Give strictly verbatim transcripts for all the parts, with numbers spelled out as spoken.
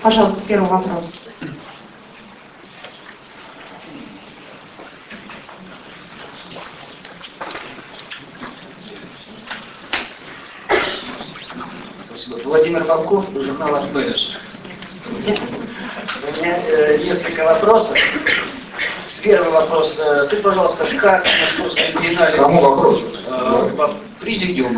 Пожалуйста, первый вопрос. Владимир Волков, журнал «Артбэш». У меня э, несколько вопросов. Первый вопрос. Э, скажите, пожалуйста, как Московская биеннале... Кому вопрос? Э, президиуму.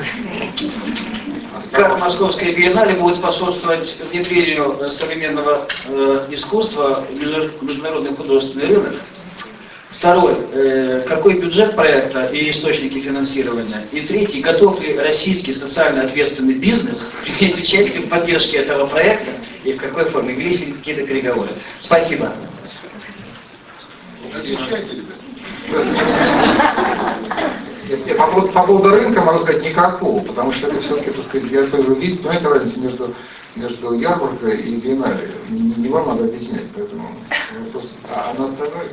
Как Московская биеннале будет способствовать внедрению современного э, искусства в международный художественный рынок? Второй. Э, какой бюджет проекта и источники финансирования? И третий. Готов ли российский социально ответственный бизнес принять участие в поддержке этого проекта? И в какой форме? Велись ли какие-то переговоры? Спасибо. Нет, по, поводу, по поводу рынка могу сказать никакого, потому что это все-таки, так сказать, я тоже видеть, но это разница между, между ярмаркой и биеннале. Не, не вам надо объяснять, поэтому просто, а она остальное.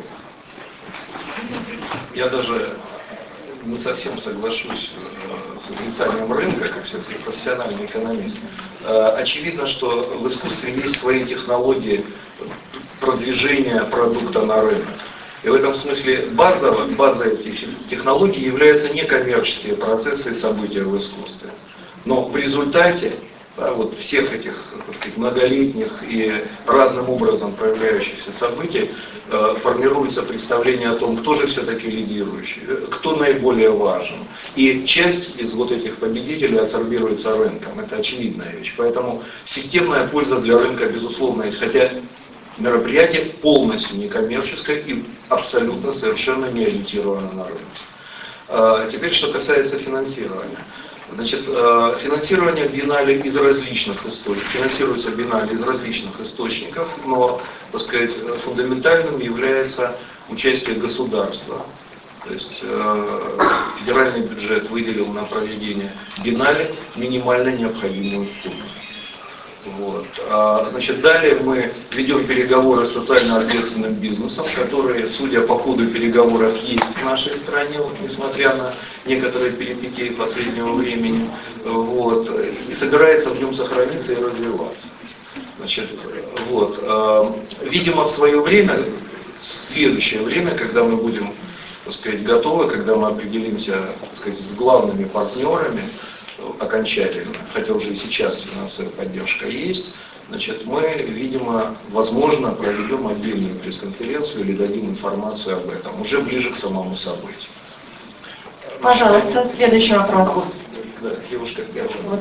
Я даже не совсем соглашусь с отрицанием рынка, как все-таки профессиональный экономист. Очевидно, что в искусстве есть свои технологии продвижения продукта на рынок. И в этом смысле базово, базой этих технологий являются некоммерческие процессы и события в искусстве. Но в результате да, вот всех этих, так сказать, многолетних и разным образом проявляющихся событий э, формируется представление о том, кто же все-таки лидирующий, кто наиболее важен. И часть из вот этих победителей абсорбируется рынком. Это очевидная вещь. Поэтому системная польза для рынка безусловно есть. Хотя мероприятие полностью некоммерческое и абсолютно совершенно не ориентировано на рынок. Э, теперь, что касается финансирования. Значит, финансирование биеннале из различных источников, финансируется биеннале из различных источников, но, так сказать, фундаментальным является участие государства. То есть федеральный бюджет выделил на проведение биеннале минимально необходимую сумму. Вот. Значит, далее мы ведем переговоры с социально ответственным бизнесом, которые, судя по ходу переговоров, есть в нашей стране, вот, несмотря на некоторые перипетии последнего времени, вот, и собирается в нем сохраниться и развиваться. Значит, вот, видимо, в свое время, в следующее время, когда мы будем, так сказать, готовы, когда мы определимся, так сказать, с главными партнерами, окончательно, хотя уже и сейчас финансовая поддержка есть, значит, мы, видимо, возможно, проведем отдельную пресс-конференцию или дадим информацию об этом, уже ближе к самому событию. Пожалуйста, следующий вопрос. Да, девушка, я уже вот.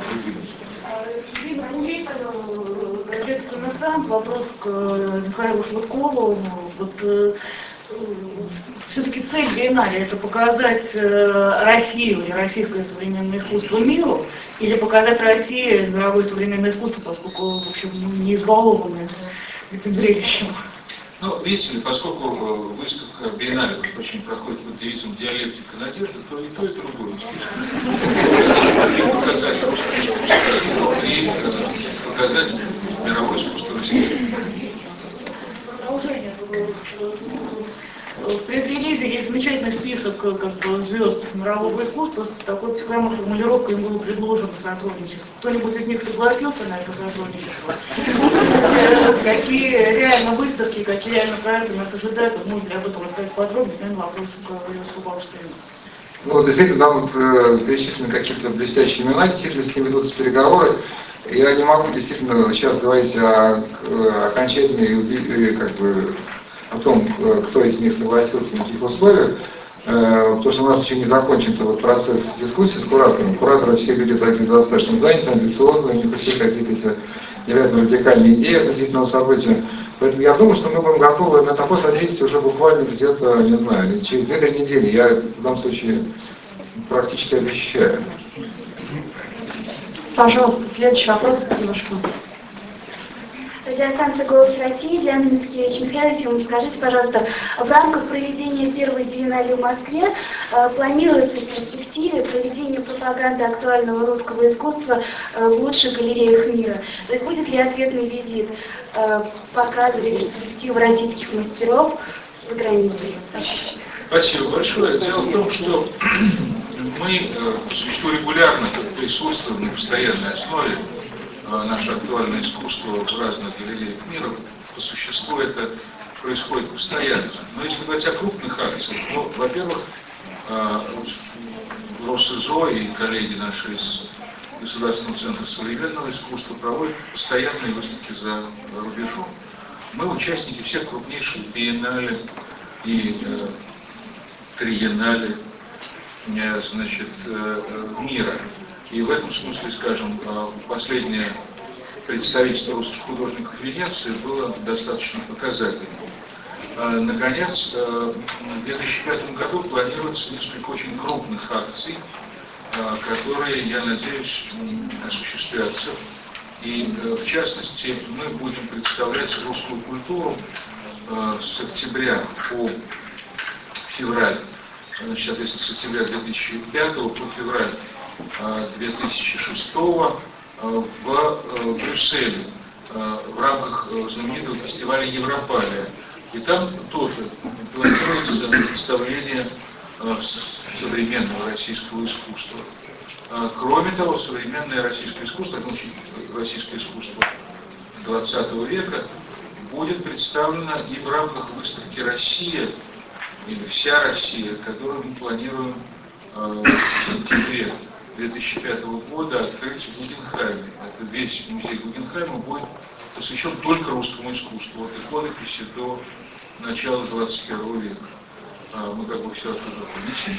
Газета «Коммерсант», вопрос к Михаилу Швыдкову. Вот, все-таки цель биеннале — это показать Россию и российское современное искусство миру, или показать Россию и мировое современное искусство, поскольку, в общем, не избалованы этим зрелищем? Ну, видите ли, поскольку выставка биеннале очень проходит под девизом «Диалектика надежды», то и то, и другое. И показать мировое искусство России. В пресс-релизе есть замечательный список как бы, звезд мирового искусства с такой психологической формулировкой, им было предложено сотрудничество. Кто-нибудь из них согласился на это сотрудничество? Какие реально выставки, какие реально проекты нас ожидают? Можно ли об этом рассказать подробнее? Наверное, вопрос к Владимиру Бабштейну. Ну, действительно, там вот, э, перечислены какие-то блестящие имена, действительно, с ними ведутся переговоры. Я не могу действительно сейчас говорить о, о окончательной, как бы, о том, кто из них согласился на каких условиях, э, потому что у нас еще не закончен вот процесс дискуссии с куратором. Кураторы все люди такие достаточно заняты, амбициозные, у них у всех какие-то невероятно радикальные идеи относительно события. Поэтому я думаю, что мы будем готовы на такой содействие уже буквально где-то, не знаю, через две-три недели. Я в данном случае практически обещаю. Пожалуйста, следующий вопрос, девушка. Радиостанция «Голос России», Диана Мицкевич. Михаил Ефимович, скажите, пожалуйста, в рамках проведения первой биеннале в Москве э, планируется в перспективе проведение пропаганды актуального русского искусства э, в лучших галереях мира? То есть будет ли ответный визит э, показывать перспективу российских мастеров за границей? Спасибо большое. Дело в том, что мы, что регулярно присутствуем на постоянной основе наше актуальное искусство в разных галереях мира, по существу это происходит постоянно. Но если говорить о крупных акциях, то, во-первых, РосИЗО и коллеги наши из Государственного центра современного искусства проводят постоянные выставки за рубежом. Мы участники всех крупнейших биеннале и э, триеннале э, значит, э, мира. И в этом смысле, скажем, последнее представительство русских художников в Венеции было достаточно показательным. Наконец, в две тысячи пятом году планируется несколько очень крупных акций, которые, я надеюсь, осуществятся. И, в частности, мы будем представлять русскую культуру с октября по февраль, значит, соответственно, с октября две тысячи пятого по февраль две тысячи шестого в Брюсселе в рамках знаменитого фестиваля Европалия. И там тоже планируется представление современного российского искусства. Кроме того, современное российское искусство, ну, российское искусство двадцатого века, будет представлено и в рамках выставки «Россия» или «Вся Россия», которую мы планируем в сентябре две тысячи пятого года открыть в Гугенхайме. Это весь музей Гугенхайма будет посвящен только русскому искусству, от иконописи до начала двадцать первого века. Мы как бы все оттуда понесем.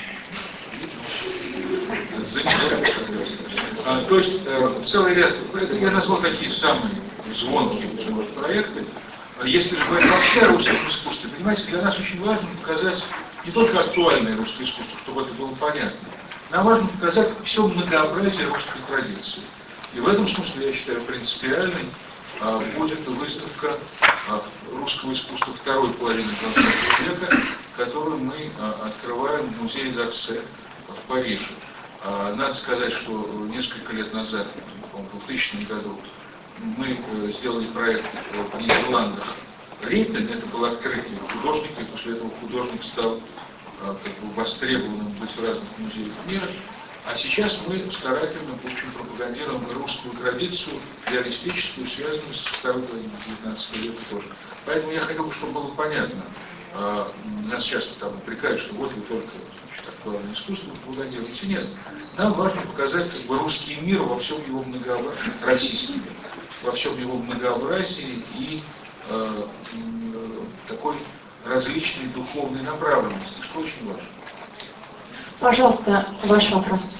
А, то есть э, целый ряд, я назвал такие самые звонкие может, проекты. Если же говорить вообще о русском искусстве, понимаете, для нас очень важно показать не только актуальное русское искусство, чтобы это было понятно. Нам важно показать все многообразие русской традиции. И в этом смысле, я считаю, принципиальной а, будет выставка а, русского искусства второй половины двадцатого века, которую мы а, открываем в музее Д'Орсе в Париже. А, надо сказать, что несколько лет назад, в двухтысячном году, мы сделали проект в Нидерландах Рейтен, это было открытие художника, и после этого художник стал как бы востребованным быть в разных музеях мира. А сейчас мы старательно, в общем, пропагандируем русскую традицию, реалистическую, связанную с второй половиной девятнадцатого века тоже. Поэтому я хотел бы, чтобы было понятно. Нас часто там упрекают, что вот вы только актуальное искусство пропагандируете. Нет. Нам важно показать как бы русский мир во всем его многообразии, российский мир, во всем его многообразии и э, такой различной духовной направленности, что очень важно. Пожалуйста, ваш вопрос.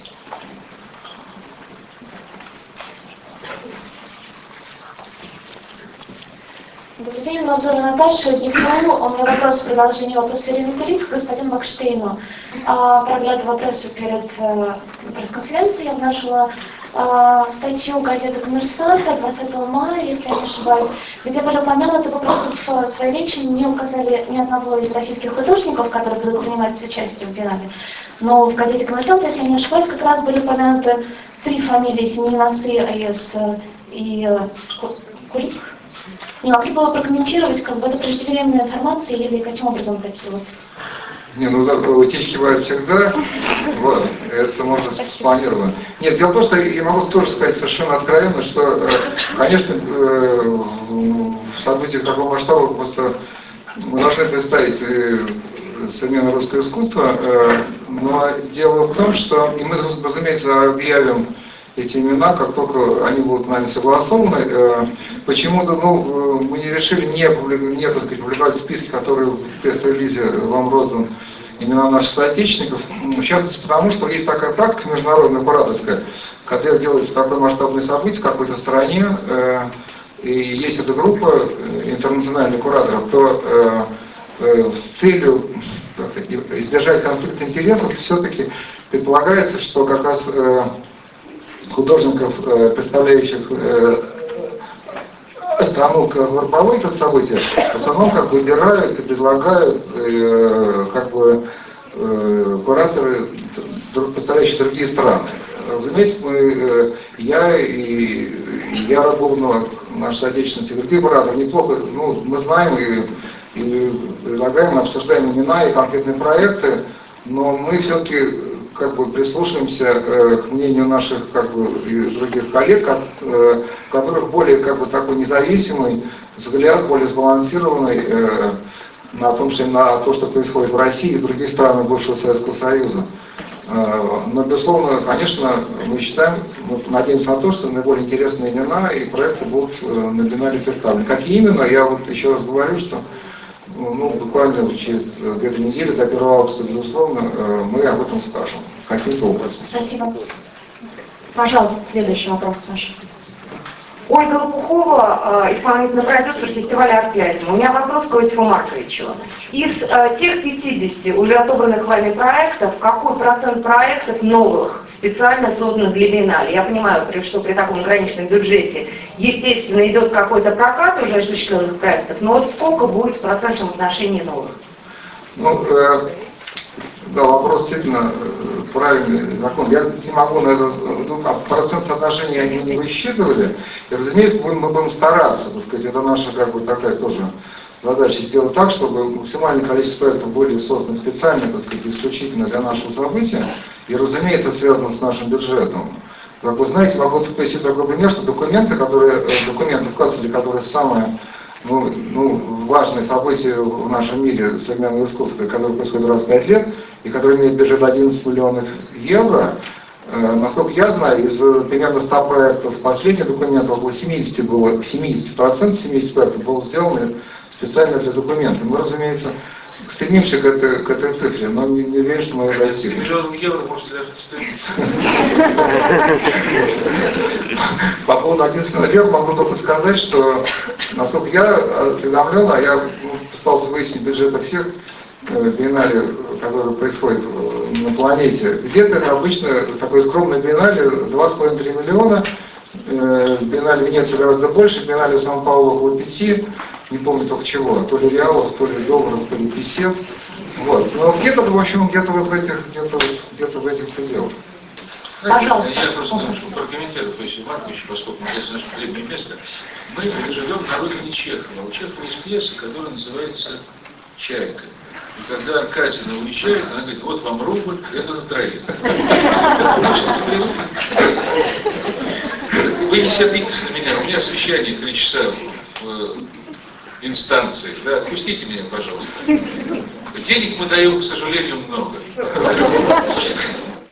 Добрый день, Мавзора Наташа, ЕФУ. У меня вопрос в продолжении вопроса Ирины Кулик к господину Бакштейну. Проглядывая вопросы перед пресс-конференцией, я обнаружила статью газеты «Коммерсанта» двадцатого мая, если я не ошибаюсь, где были упомянуты, вы просто в своей речи не указали ни одного из российских художников, которые будут принимать участие в биеннале. Но в газете «Коммерсанта», если я не ошибаюсь, как раз были упомянуты три фамилии: Семенасы, АЭС и Кулик. Не могли бы вы прокомментировать, как бы это преждевременная информация или каким образом такие вот? Не, ну утечки бывают всегда, вот, это можно спланировать. Нет, дело в том, что я могу тоже сказать совершенно откровенно, что, конечно, в событиях такого масштаба просто мы должны представить современное русское искусство, но дело в том, что, и мы, разумеется, объявим эти имена, как только они будут нами согласованы. Почему-то, ну, мы не решили не, не так сказать, публиковать списки, которые в пресс-релизе вам роздан имена наших соотечественников. В частности, потому что есть такая практика международная, кураторская, когда делается такое масштабное событие в какой-то стране, и есть эта группа интернациональных кураторов, то с целью избежать конфликта интересов все-таки предполагается, что как раз художников, представляющих страну как проводят это событие, в основном как выбирают и предлагают как бы кураторы, представляющие другие страны. Разумеется, мы, я и Яра Бубнова, наш соотечественник, и другие кураторы неплохо, ну, мы знаем и, и предлагаем, обсуждаем имена и конкретные проекты, но мы все-таки как бы прислушиваемся э, к мнению наших как бы и других коллег, как, э, у которых более как бы такой независимый взгляд, более сбалансированный э, на том, что на то, что происходит в России и в других странах бывшего Советского Союза. Э, но безусловно, конечно, мы считаем, мы надеемся на то, что наиболее интересные имена и проекты будут э, на биеннале представлены. Какие именно, я вот еще раз говорю, что ну, буквально через две-три недели, до первого августа, безусловно, мы об этом скажем. Каким-то образом. Спасибо. Пожалуйста, следующий вопрос ваш. Ольга Лопухова, исполнительный продюсер фестиваля «Артпятим». У меня вопрос к Иосифу Марковичу. Из э, тех пятидесяти уже отобранных вами проектов, какой процент проектов новых специально созданных для биеннале? Я понимаю, что при таком ограниченном бюджете, естественно, идет какой-то прокат уже осуществленных проектов, но вот сколько будет в процентном отношении новых? Ну, э, да, вопрос действительно э, правильный, закон. Я не могу, наверное, ну, процент соотношения они не высчитывали. И, разумеется, мы, мы будем стараться, так сказать, это наша как бы такая тоже задача сделать так, чтобы максимальное количество проектов были созданы специально, так сказать, исключительно для нашего события. И, разумеется, связано с нашим бюджетом. Как вы знаете, могу пояснить такой пример, что документы, которые, документы вкладывали, которые самые ну, ну, важные события в нашем мире современного искусства, которые происходят раз в пять лет, и которые имеют бюджет одиннадцать миллионов евро, э, насколько я знаю, из примерно ста проектов последних документов около семидесяти было, семьдесят процентов семидесяти проектов было сделано специально для документов. Мы, разумеется, стремимся к этой, к этой цифре, но не, не верю, что мы ее достигнем. Миллионов евро, может, даже стремиться. По поводу одиннадцатого дела могу только сказать, что, насколько я осведомлен, а я пытался выяснить бюджеты всех биеннале, которые происходят на планете, где-то это обычно такой скромный биеннале два с половиной — три миллиона, биеннале Венеции гораздо больше, биеннале Сан-Паулу около пяти, не помню только чего, то ли реалов, то ли долларов, то ли песет. Вот. Но где-то, в общем, где-то вот в этих, где-то, где-то в этих пределах. Пожалуйста. Я просто немножко прокомментирую Иосифа Марковича, поскольку это наше последнее место. Мы живем на родине Чехова. У Чехова есть пьеса, которая называется «Чайка». И когда Катина уезжает, она говорит: вот вам рубль, это на троих. Вы не сердитесь на меня, у меня совещание три часа в инстанции. Да, отпустите меня, пожалуйста. Денег мы даем, к сожалению, много.